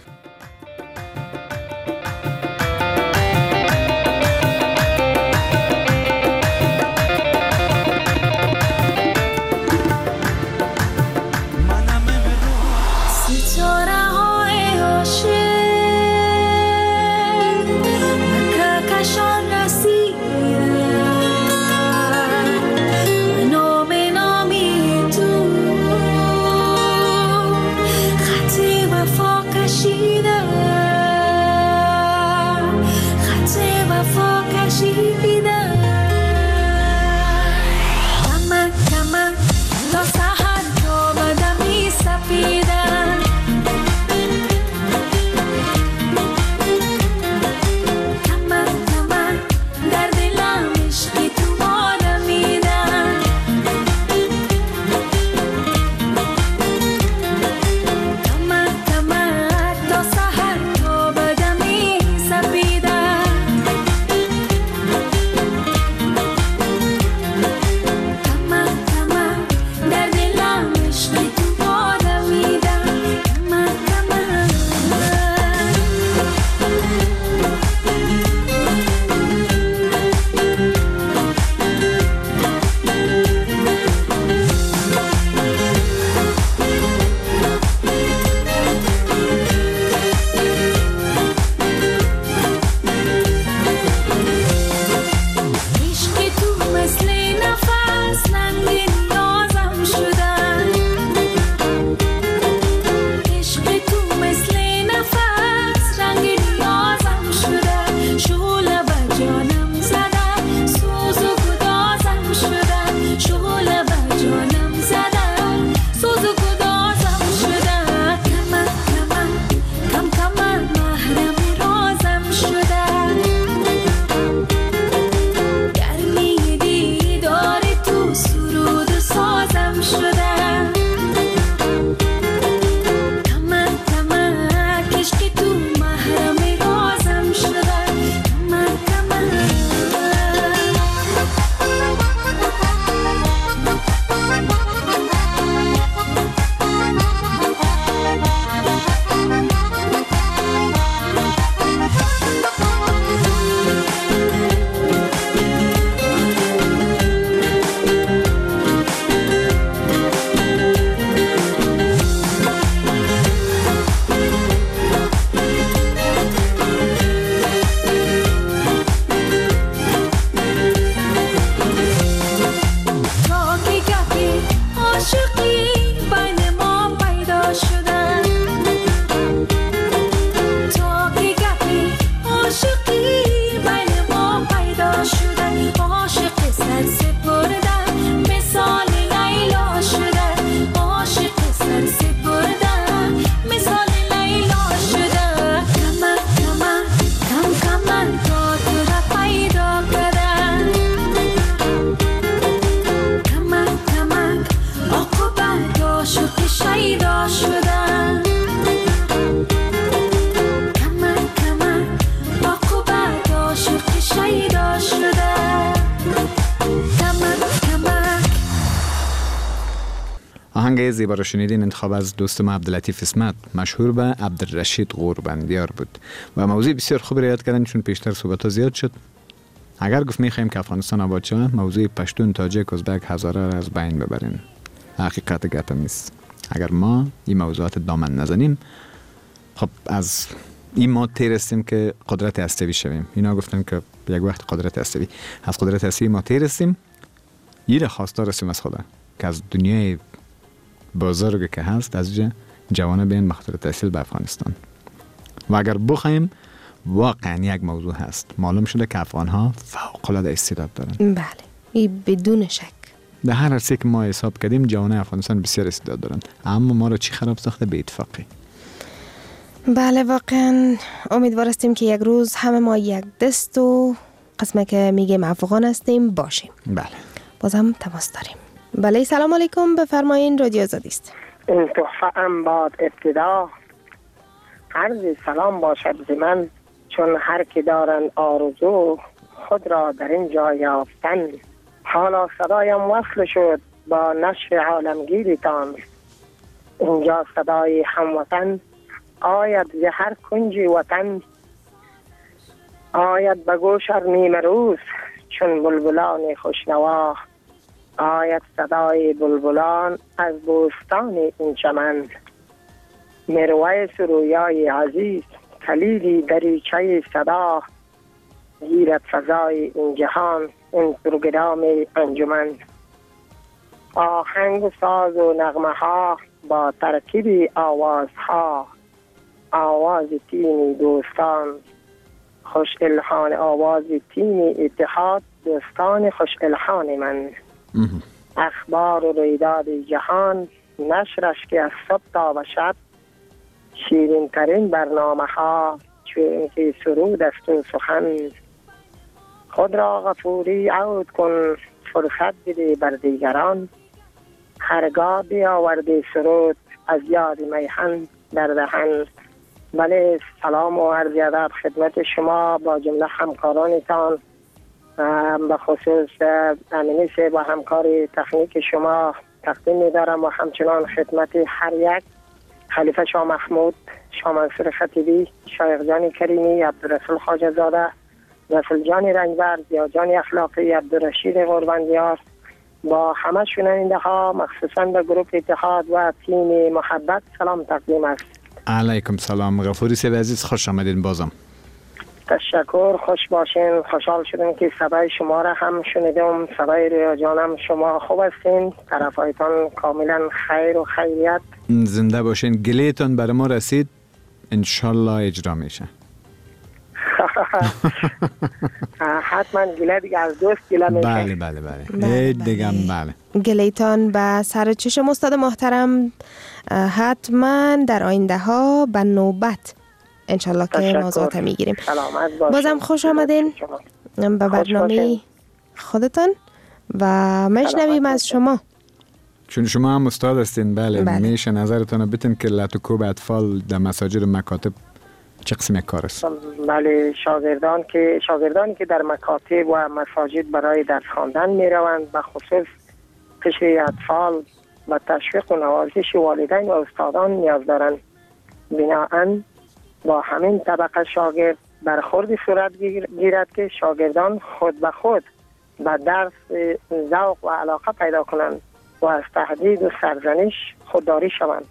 آهنگ زیبا رو شنیدین، انتخاب از دوست ما عبداللطیف اسمت مشهور به عبدالرشید قوربندیار بود و موضوع بسیار خوب رعایت کردن چون پیشتر صحبت ها زیاد شد. اگر گفت میخوایم که افغانستان آباد شود، موضوع پشتون، تاجیک، ازبک، هزاره را از بین ببرین. حقیقت گپ نیست. اگر ما این موضوعات دامن نزنیم، خب از این ما تیرستیم که قدرت هسته‌ای شویم. اینا گفتن که یک وقت قدرت هسته‌ای، از قدرت هسته‌ای ما تیرستیم، یه خواستار هستیم از خدا که از دنیای بزرگ که هست از جوانه بین بخاطر تحصیل به افغانستان. و اگر بخوایم واقعا یک موضوع هست، معلوم شده که افغان ها فوق العاده استعداد دارن. بله، این بدون شک. در هر عرصه که ما حساب کردیم جوانای افغانستان بسیار استعداد دارن، اما ما را چی خراب ساخته؟ به اتفاقی. بله واقعا امیدوار هستیم که یک روز همه ما یک دست و قسمه که میگیم افغان هستیم باشیم. بله. بازم تماس داریم. بله سلام علیکم، بفرمایین، رادیو آزادی است. این تحفه ام باد ابتدا عرض سلام باشد ز من، چون هر که دارند آرزو خود را در این جا یافتن. حالا صدایم وصل شد با نشر عالمگیرتان، اینجا صدای هموطن آید ز هر کنج وطن. آید به گوش هر نیمه روز چون بلبلان خوشنوا، آید صدای بلبلان از بوستان این چمن. مرویس رویای عزیز کلیدی دریچه صدا، گیرد فضای این جهان این پروگرام انجمن. آهنگ و ساز و نغمه ها با ترکیب آوازها، آواز تیم دوستان خوش الحان، آواز تیم اتحاد دوستان خوش الحان من. اخبار و رویداد جهان نشرش که از صبح تا به شب، شیرین ترین برنامه ها چون که سرود است و سخن. خود را غفوری عود کن فرصت بده بر دیگران، هرگاه بیاوردی سرود از یاد میهن در دهن. بله سلام و عرض ادب خدمت شما با جمله همکارانتان، به خصوص امینی صاحب و همکار تکنیک شما تقدیم می‌دارم و همچنان خدمت هر یک خلیفه شاه محمود، شاه منصور خطیبی، شایخ جان کریمی، عبدالرسول خواجه زاده، رسول جان رنجبر، یا جان اخلاقی، عبدالرشید قربانیار، با همه شنونده ها مخصوصا به گروه اتحاد و تیم محبت سلام تقدیم است. علیکم سلام غفوری صاحب عزیز، خوش آمدین. بازم تشکر، خوش باشین. خوشحال شدم که صدای شما را هم شنیدم، صدای رویا جانم. شما خوب هستین؟ طرفایتان کاملا خیر و خیریت. زنده باشین. گلیتون برای ما رسید، انشالله اجرا میشه. حتما گله دیگه از دوست گله میشه. بله بله بله دیگه بله. گلیتان به سر چشم استاد محترم، حتما در آینده ها به نوبت انشالله که موضوعات میگیریم. بازم خوش آمدین به برنامه خودتان و میشنویم از شما، چون شما هم استاد هستین. بله. میشه نظرتان رو بتین که لطکوب اطفال در مساجد مکاتب چه قسم کار است؟ بله شاگردانی که در مکاتب و مساجد برای درس خواندن می روند، به خصوص قشر اطفال و تشویق و نوازش والدین و استادان نیاز دارند. بناهن با همین طبقه شاگرد برخوردی صورت گیرد که شاگردان خود به خود به درس ذوق و علاقه پیدا کنند و از تهدید و سرزنش خودداری شوند.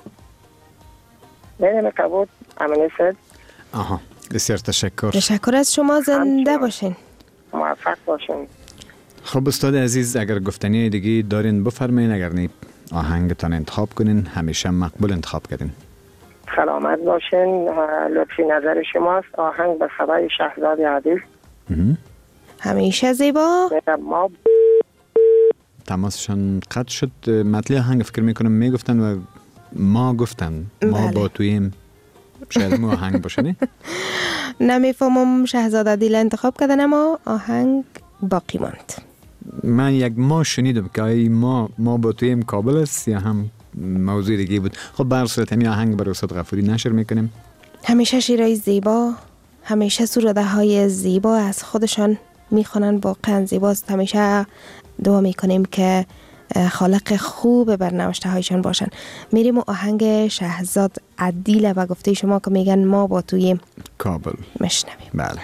بینم کبود امینی صاحب. آها بسیار تشکر. تشکر از شما، زنده باشین، موفق باشین. خب استاد عزیز اگر گفتنی دیگه دارین بفرمایین، اگر نه آهنگتان انتخاب کنین، همیشه مقبول انتخاب کردین. سلامت باشین، لطفی نظر شماست. آهنگ به صدای شهزاد عادل. همیشه زیبا. ما تماسشان قطع شد. مطلع آهنگ فکر میکنم میگفتن و ما گفتن ما با توییم، شاید مو آهنگ باشه نه؟ نمیفهمم شهزاد عادل انتخاب کردن اما آهنگ باقی ماند. من یک ما شنیدم که ما با توییم کابل است یا هم موضوع دیگه بود. خب بر صورت همین آهنگ برای استاد غفوری نشر میکنیم. همیشه شیرای زیبا، همیشه سروده های زیبا از خودشان میخوانن، واقعا زیباست. همیشه دعا میکنیم که خالق خوب بر نوشته هایشان باشن. میریم و آهنگ شهزاد عدیل و گفته شما که میگن ما با توی کابل مشنویم. بله.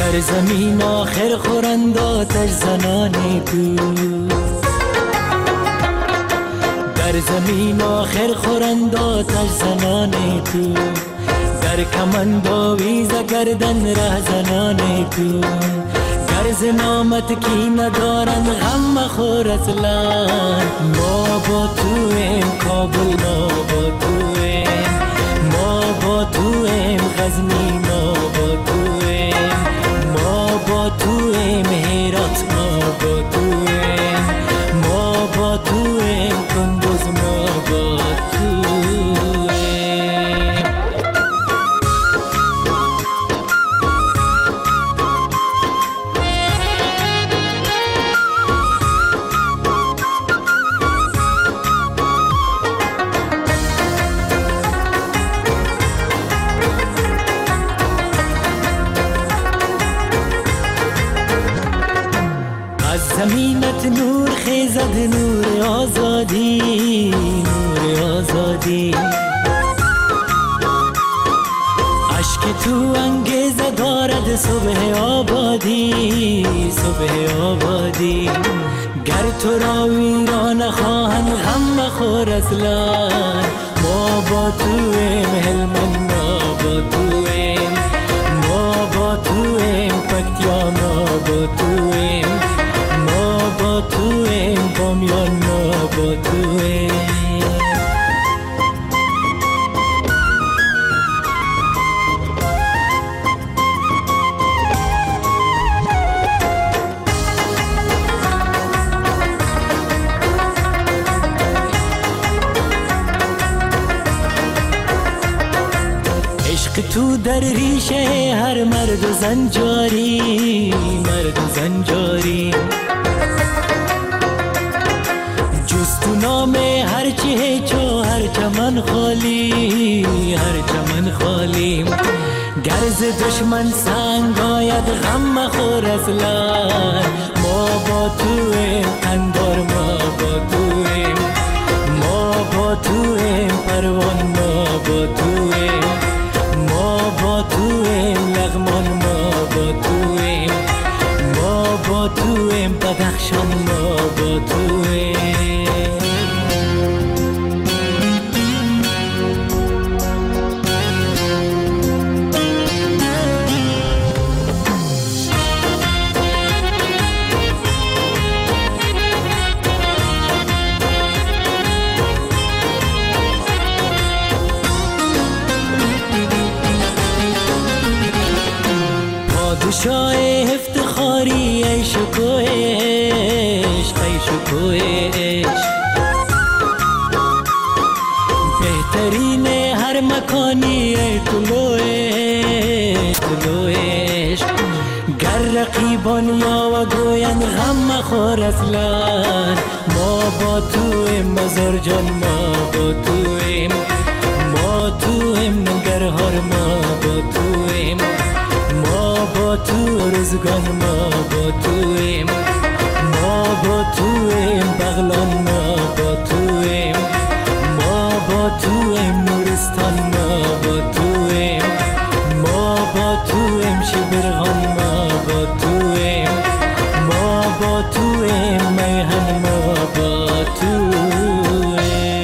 در زمین آخر خورند آتش زنان تو، در زمین آخر خورند آتش زنان تو، در کمند آویز گردن ره زنان تو، گرز نامت کی ندارن غم مخور اصلا، ما با تویم کابل، ما با تویم، ما با تویم غزنی، ما با تویم، ما با تویم هرات، ما با تویم، ما با تویم کندوز، ما با تویم. زمینت نور خیزد، نور آزادی، نور آزادی، عشق تو انگیزه دارد صبح آبادی، صبح آبادی، گر تو را ویران خواهند غم مخور اصلا، ما با تویم هلمند، ما با تویم، ما با تویم پکتیا، ما با تویم، ما با تویم بامیان، ما با تویم. عشق تو در ریشه هر مرد و زن جاری، مرد و زن جاری، تو نام هر چی چو هر چمن خالی، هر چمن خالی، گرز دشمن سنگ آید غم مخور اصلا، ما با تویم قندار، ما با تویم، ما با تویم پروان، ما با تویم، ما با تویم لغمان، ما با تویم، ما با تویم بدخشان، ما با تویم. پادشاه افتخاری ای شکوه عشق، ای شکوه عشق، بهترین هر مکانی ای طلوع عشق، طلوع عشق، گر رقیبان یا و گوین غم مخور اصلا، ما با تویم مزار جان، ما با تویم، ما تویم ننگرهار، ما با تویم، ما با تو رزگان، ما با تویم، ما با تویم بغلان، ما با تویم، ما با تویم نورستان، ما با تویم، ما با تویم شبرغان، ما با تویم، ما با تویم میهن، ما با تویم.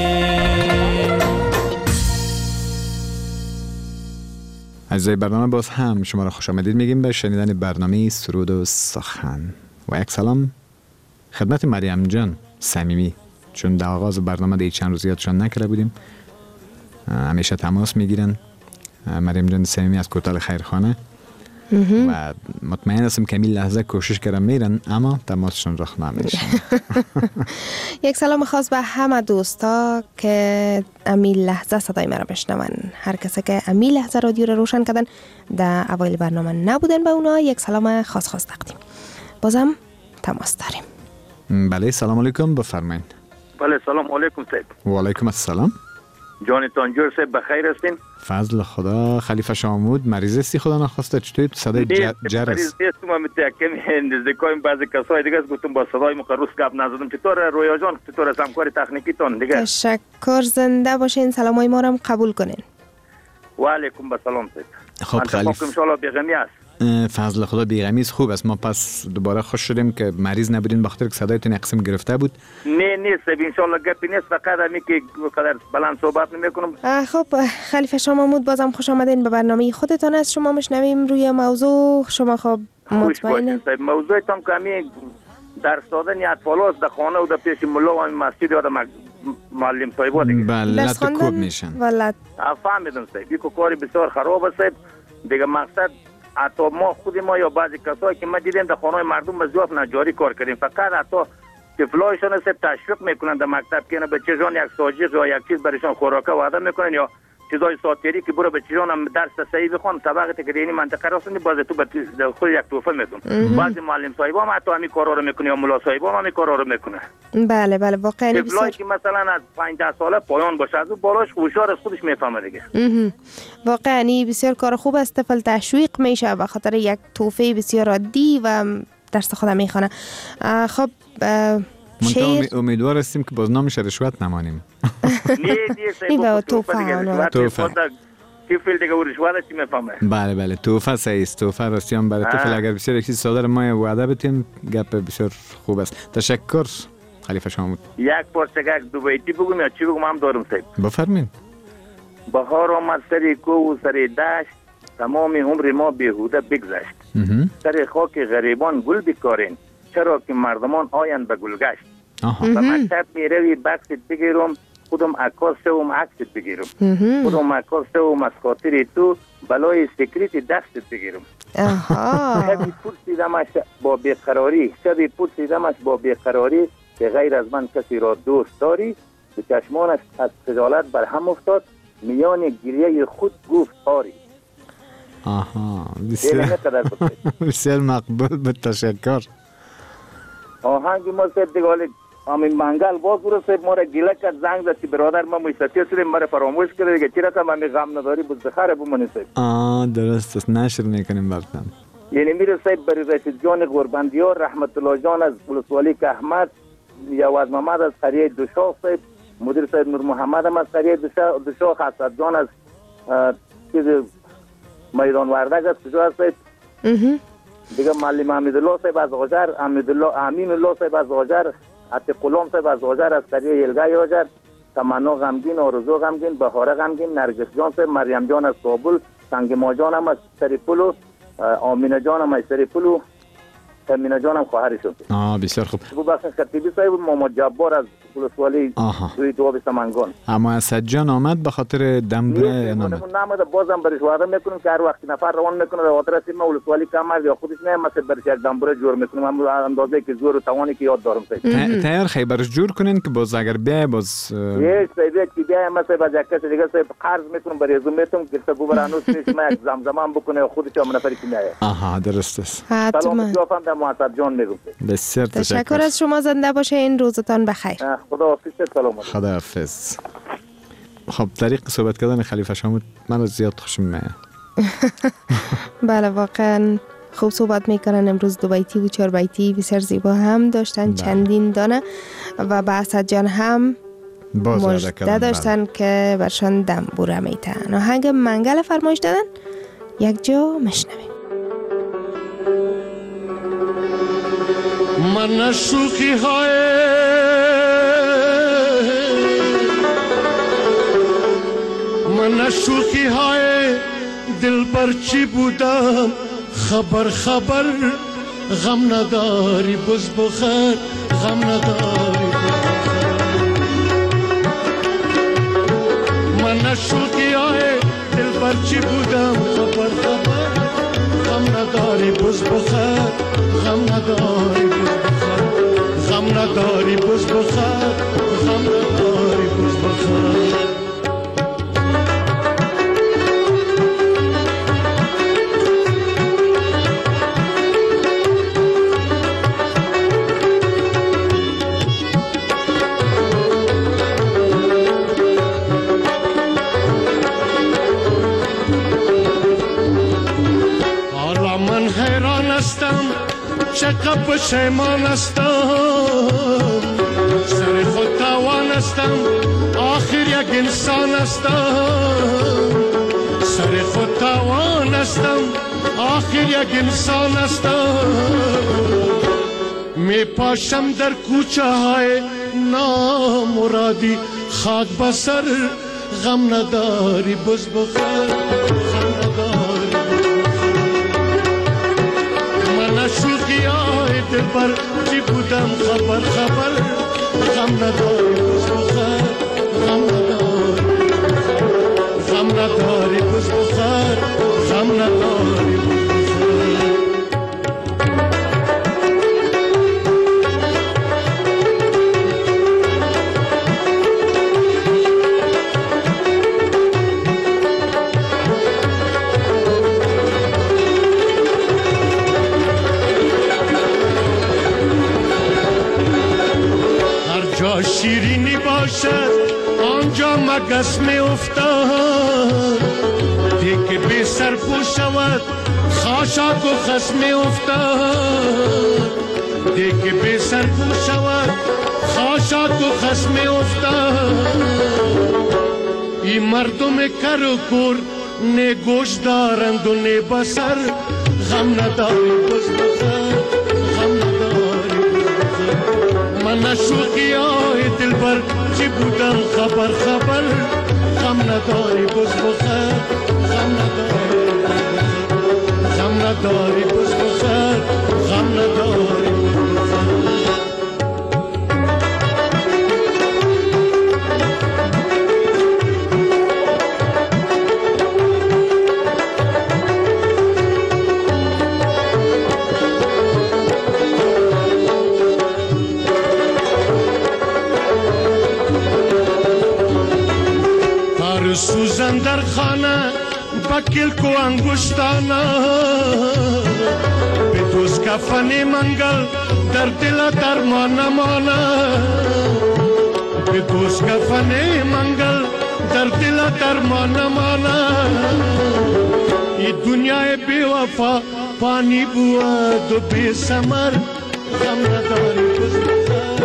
اعضای برنامه باز هم شما را خوش آمدید میگیم به شنیدن برنامه سرود و سخن و یک سلام خدمت مریم جان صمیمی، چون در آغاز برنامه دیگه چند روز یادشان نکرده بودیم، همیشه تماس میگیرن. مریم جان صمیمی از کوتال خیرخانه و مطمئن هستم که این لحظه کوشش کردن میرن اما تماسشون رخ نمیشه. یک سلام خاص به همه دوستا که امی لحظه صدای مرا بشنون، هر کسی که امی لحظه رادیو رو روشن کردن در اوایل برنامه نبودن به اونا یک سلام خاص تقدیم. بازم تماس داریم. بله سلام علیکم، بفرمایید. بله سلام علیکم صاحب. و علیکم السلام. جانتان جور صاحب بخیر هستین؟ فضل خدا. خلیفه شامود مریض هستی خدا نخواسته؟ چطوری صدای جرس؟ مریض نیستم، من کمی نزدیکایم بعضی کسای دیگه گفتم با صدای مخروس گپ نزدم. چطور رویا جان؟ چطور است همکاری تکنیکیتون دیگه؟ تشکر، زنده باشین. سلامای ما رو قبول کنین. و علیکم السلام صاحب. خب خلیفه ان شاء الله بغمی است. فضل خدا بیغمیز خوب است. ما پس دوباره خوش شدیم که مریض نبودین بخاطر که صدایتون یک قسم گرفته بود. نه نیست ان شاء الله گپی نیست، فقط همین که قدر بلند صحبت نمیکنم. خب خلیفه شاه محمود بازم خوش آمدین به برنامه خودتان. از شما مشنویم روی موضوع. شما خب مطمئنین موضوعتان که در دادن اطفال در خانه و در پیش ملا و مسجد یا معلم صاحبا دیگه بله کوب میشن. ولات فهمیدم صاحب یک کاری بسیار خراب است دیگه. مقصد حتی ما خود ما یا بعضی کسایی که ما دیدیم در خانه مردم مزیاف نجاری کار کردیم، فقط حتی طفلایشان است تشویق میکنن در مکتب که به چیزان یک ساجیق یا یک چیز برایشان خوراکه وعده میکنن یا چیزای ساتری که برو به چیزان هم درس صحیح بخون طبقه که دینی منطقه راستنی باز تو به خود یک توفه میتون. بعضی معلم صاحبا هم حتی همین کارا رو میکنه یا ملا صاحبا هم همین کارا رو میکنه. بله بله واقعا طفلایی که مثلا از 5-10 ساله پایان باشه از بالاش هوشیار از خودش میفهمه دیگه. واقعا بسیار کار خوب است. طفل تشویق میشه به خاطر یک توفه بسیار عادی و درس خودم میخونه. خب امیدوار هستیم که باز نامش رشوت نمانیم. نه توفه طفل دیگه و رشوت چی میفهمه. بله بله توفه صحیح است. توفه راستیان برای طفل اگر بسیار یک چیز ساده ما وعده بتیم گپ بسیار خوب است. تشکر خلیفه شاه محمود. یک پارچه گک دوبیتی بگم یا چی بگم هم دارم صاحب. بفرمایید. بهار آمد سر کوه و سر دشت، تمام عمر ما بیهوده بگذشت. سر خاک غریبان گل بکارین، چرا که مردمان آیند به گلگشت. به مکتب میروی بکست بگیرم، خودم عکاس شوم عکست بگیرم. خودم عکاس شوم از خاطر تو بلای سکریت دستت بگیرم. شبی پرسیدمش با بیقراری که غیر از من کسی را دوست داری. به چشمانش از خجالت بر هم افتاد، میان گریه خود گفت آری. بسیار مقبول به تشکر. آهنگ ما سید دیگه همین منگل باز برو ما را گله کرد زنگ زد که برادر ما مشتتی شدیم مرا فراموش کرده دیگه چی رقم همین غم نداری بود بخره بمانی سید. درست است نشر میکنیم برتن. یعنی میره سید بری رشید جان غربندیار رحمت الله جان از ولسوالی که احمد یواز محمد از قریه دوشاخ سید مدیر سید نور محمد هم از قریه دوشاخ حسد جان از چیز میدان وردگ از کجا هست سید دیگه معلم حمیدالله صاحب از غجر امین الله صاحب از غجر عتیق غلام صاحب از غجر از قریه یلگای غجر تمنا غمگین آرزو غمگین بهاره غمگین نرگس جان صاحب مریم جان از کابل سنگ ما جان هم از سریپولو آمینه جان هم از سریپولو تمینه جان هم خواهرش شد. بسیار خوب. بو بخش خطیبی صاحب محمد جبار از ولسوالی دوی دواب سمنگان. اما اسد جان آمد به خاطر دمبره نامد. نامد بازم برش وعده میکنیم که هر وقت نفر روان میکنه به خاطر سیم ولسوالی کم یا خودش نه مثلا برش یک دمبره جور میکنیم هم اندازه که زور و توانی که یاد دارم صاحب. تیار خیبرش جور کنین که باز اگر بیای باز یک صاحب که بیای مثلا با جکت دیگه صاحب قرض میکنم برای زوم میتونم که گوبر انوس میشه ما یک زمزمه بکنه خودش هم نفری که میاد. درست است. سلام جواب در محمد جان میگم. بسیار تشکر از شما. زنده باشین. روزتان بخیر. خدا حافظ. سلام. خدا حافظ. خب طریق صحبت کردن خلیفه شاه محمود من زیاد خوشم میاد. بله واقعا خوب صحبت میکنن. امروز دو بیتی و 4 بیتی بسیار زیبا هم داشتن. چندین دانه و با اسد جان هم مژده داشتن که برشان دنبوره میتن. آهنگ منگل فرمایش دادن یک جا مشنویم. من شوخی های دل برچی بودم خبر غم نداری بز بخیر غم نداری من شوخی های دل برچی بودم خبر غم نداری بز بخیر غم نداری غم نداری بز بخیر غم نداری بز بخیر. حالا من حیران هستم چقدر پشیمان هستم سر خود توان هستم آخر یک انسان هستم سر خود توان هستم آخر یک انسان هستم. می پاشم در کوچه های نامرادی، خاک بسر غم نداری بز بخیر، غم نداری من شوخی های دل بر چی بودم خبر خبر، غم نداری بز بخیر، غم نداری، غم نداری بز بخیر، غم نداری بز بخیر. شیرینی باشد آنجا مگس می افتاد، دیگه بی سر پو شود خاشاک و خس می افتاد، دیگه بی سر پو شود خاشاک و خس می افتاد. این مردم کر و کور نه گوش دارند و نه بسر، غم نداری بز بخیر، غم نداری من شوخی های دل بر چی بودم خبر خبر، غم نداری بز بخیر، غم نداری، غم نداری بز بخیر، غم نداری. سوزن در خانه با کلک و انگشتانه، به دوست کفن منگل در دل درمان مانه، به دوست کفن منگل در دل درمان مانه. این دنیای بی وفا پانی بود و بی ثمر، غم نداری بز بخیر،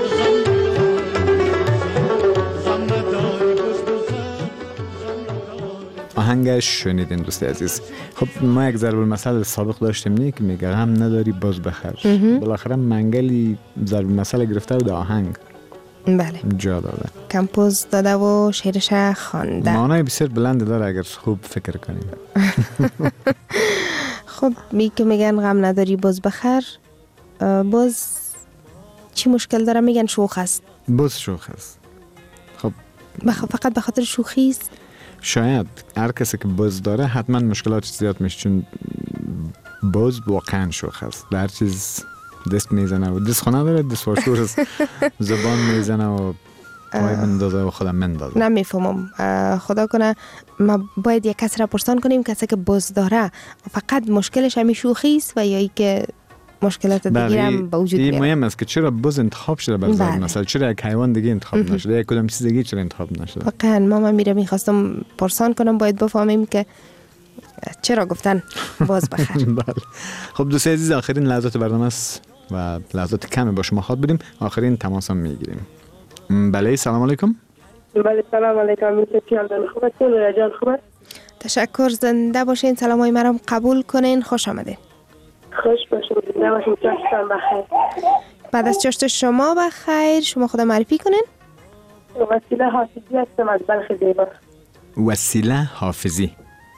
آهنگش شنیدین دوست عزیز. خب ما یک ضرب المثل سابق داشتیم نه که میگه غم نداری باز بخیر. بالاخره منگلی ضرب المثل گرفته و در آهنگ بله جا داده، کمپوز داده و شعرش خوانده. معنای بسیار بلند داره اگر خوب فکر کنیم. خب می که میگن غم نداری باز بخیر، باز چی مشکل داره؟ میگن شوخ است. باز شوخ است. خب فقط به خاطر شوخی است؟ شاید هر کسی که باز داره حتما مشکلات زیاد میشه، چون باز واقعا شوخ است. در چیز دست میزنه و دست خونه داره، دست واشور است، زبان میزنه و پای مندازه و خودم مندازه. نمیفهمم، خدا کنه ما باید یک کس را پرسان کنیم کسی که باز داره فقط مشکلش همی شوخی است و یا ای که مشکلات دیگه هم به وجود بیاره. این مهم است که چرا باز انتخاب شده بر ضرب مثلا، چرا یک حیوان دیگه انتخاب نشده، یک کدام چیز دیگه چرا انتخاب نشده. واقعا ما میخواستم پرسان کنم، باید بفهمیم که چرا گفتن باز بخیر. بله. خب دوست عزیز، آخرین لحظات برنامه است و لحظات کمی با شما خواهد بودیم، آخرین تماس هم میگیریم. بله سلام علیکم. بله سلام علیکم. خوبه؟ تشکر، زنده باشین، سلامای مرام قبول کنین، خوش آمدین. خوش باشین، زنده باشین، چاشتان بخیر. بعد از چاشت شما بخیر. شما خدا معرفی کنین. وسیله حافظی هستم از بلخ زیبا. وسیله حافظی.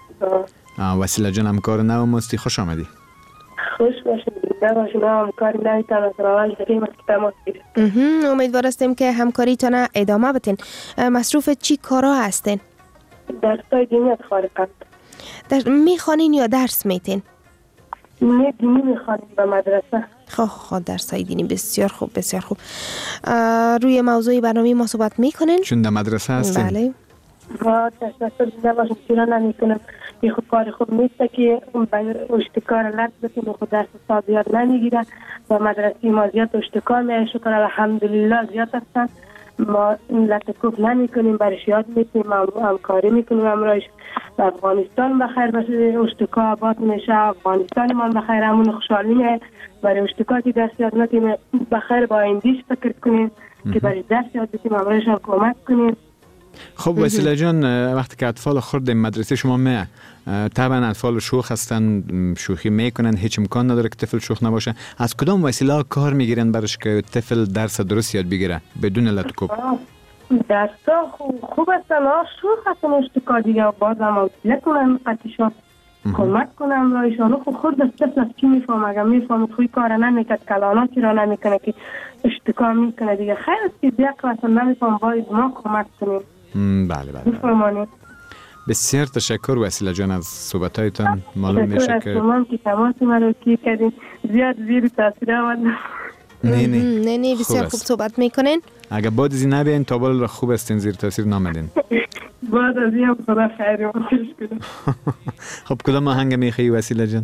وسیله جان همکار نو ماستی، خوش آمدی. خوش باشین، زنده باشین. همکاری نویتان از روال داریم از که تماس گیریم. امیدوار هستیم که همکاریتان ادامه بتین. مصروف چی کارا هستین؟ درسای دینی از خارقند. میخوانین یا درس میتین؟ نه دینی میخوانیم به مدرسه. خب درسای دینی، بسیار خوب بسیار خوب. روی موضوع برنامه ما صحبت میکنین؟ چون در مدرسه هستین؟ بله. تشکر، زنده باشین. چرا نمیکنم؟ یه خود کار خوب نیست که اشتکار لط بتیم، خود درس حساب یاد نمیگیرن و مدرسی ما زیاد اشتکار میشه. شکر الحمدلله زیاد هستن. ما لطکوف نمی کنیم، برش یاد میتیم، همکاری میکنیم. امروز افغانستان بخیر باشه، اشتکا آباد میشه، افغانستان ما بخیر، همون خوشحالیه. برای اشتکا که درس یاد نتیم بخیر با ایندیش فکر کنیم که برای درس یاد بتیم، امروز کمک کنیم. خب وسیله جان، وقتی که اطفال خرد مدرسه شما میه، طبعا اطفال شوخ هستن، شوخی میکنن، هیچ امکان نداره که طفل شوخ نباشه. از کدام وسیله کار میگیرن برش که طفل درس درست یاد بگیره بدون لطکوب؟ درسا خوب هستن، شوخ هستن، اشتکا دیگه بازم وسیله کنن، قطیشا کمک کنم رایشان. خود از طفل از چی میفهم؟ اگر میفهم خوی کار نمیکرد، کلانا چرا نمیکنه که اشتکا میکنه دیگه. خیر است که دیگه اصلا نمیفهم، باید ما کمک کنیم. بله بله. بسیار تشکر وسیله جان از صحبتایتان. معلوم میشه که شما که تماس مرا کی کردین زیاد زیر تاثیر آمد. نه بسیار خوب صحبت میکنین. اگه بعد از این نبین تا بالا خوب استین، زیر تاثیر نامدین. بعد از این خدا خیری باشش کنه. خب کدام آهنگ میخوایی وسیله جان؟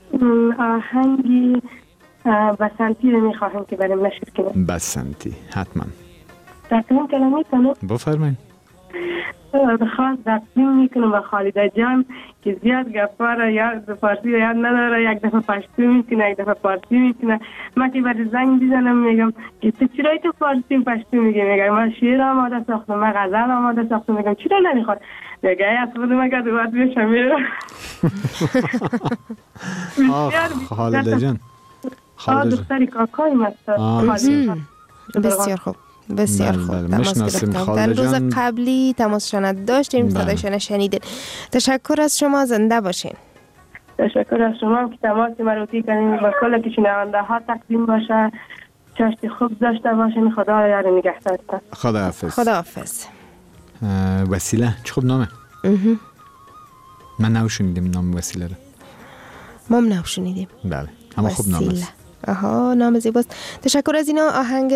آهنگی بسنتی رو میخواهم که بریم نشر کنیم. بسنتی حتما. تقدیم کلمه کنم؟ بفرمایید. خواست تقدیم میکنم به خالده جان که زیاد گفا را یاد فارسی یاد نداره، یک دفعه پشتو میکنه، یک دفعه فارسی میکنه. من که برای زنگ بزنم میگم که تو چرا تو فارسی پشتو میگی؟ میگم من شعر آماده ساختم، من غزل آماده ساختم. میگم چرا نمیخواد؟ میگه از خود مگه دوات میشه میره. خالده جان، دختری کاکای مستر. بسیار خوب، بسیار خوب. تماس گرفتم. در روز قبلی تماسشان داشتیم، صدایشان شنیدین. تشکر از شما، زنده باشین. تشکر از شما که تماس مروتی کنیم با کل که شنونده ها تقدیم باشه. چشتی خوب داشته باشین. خدا را یار نگهدار کنه. خدا حافظ. خدا حافظ. وسیله چه خوب نامه. من نشنیدم نام وسیله رو. ما هم نشنیدیم. بله، اما خوب نام است. آها، نام زیباست. تشکر از اینا. آهنگ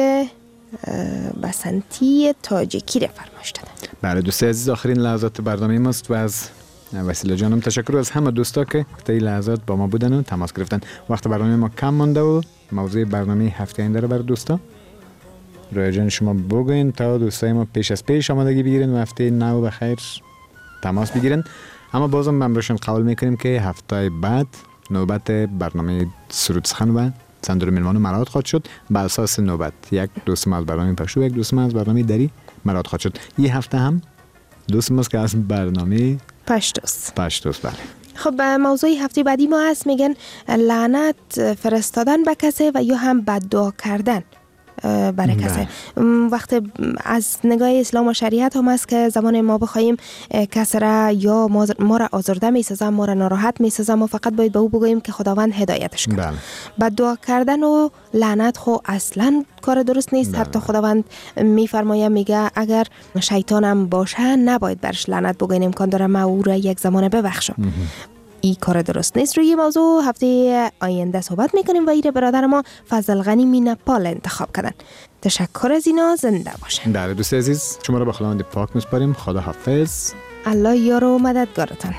بسنتی تاجیکی را فرمایش دادن. بله دوستای عزیز، آخرین لحظات برنامه ماست و از وسیله جانم تشکر از همه دوستا که تا این لحظات با ما بودن و تماس گرفتن. وقت برنامه ما کم مانده و موضوع برنامه هفته آینده رو برای دوستا رویا جان شما بگوین تا دوستای ما پیش از پیش آمادگی بگیرن و هفته نو بخیر تماس بگیرن. اما بازم من براشون قول میکنیم که هفته بعد نوبت برنامه سرود سخن و صندوق میلمانو مراد خواهد شد. بر اساس نوبت یک دوست ما از برنامه پشتو، یک دوست ما از برنامه دری مراد خواهد شد. یه هفته هم دوست ما که از برنامه پشتوست. بله. خب موضوع هفته بعدی ما هست، میگن لعنت فرستادن به کسی و یا هم بددعا کردن برای کسی. وقت از نگاه اسلام و شریعت هم است که زمان ما بخوایم کسی را یا ما را آزرده میسازم، ما را ناراحت میسازم، ما فقط باید به او بگوییم که خداوند هدایتش کنه. بددعا کردن و لعنت خو اصلا کار درست نیست. حتی خداوند میفرماید، میگه اگر شیطانم باشه نباید برش لعنت بگوین، امکان داره ما او را یک زمان ببخشم. این کار درست نیست. روی موضوع هفته آینده صحبت میکنیم و ایره برادر ما فضل غنی می نپال انتخاب کردن. تشکر از اینا، زنده باشن. بله دوست عزیز، شما را به خداوند پاک میسپاریم. خدا حافظ. الله یار و مددگارتان.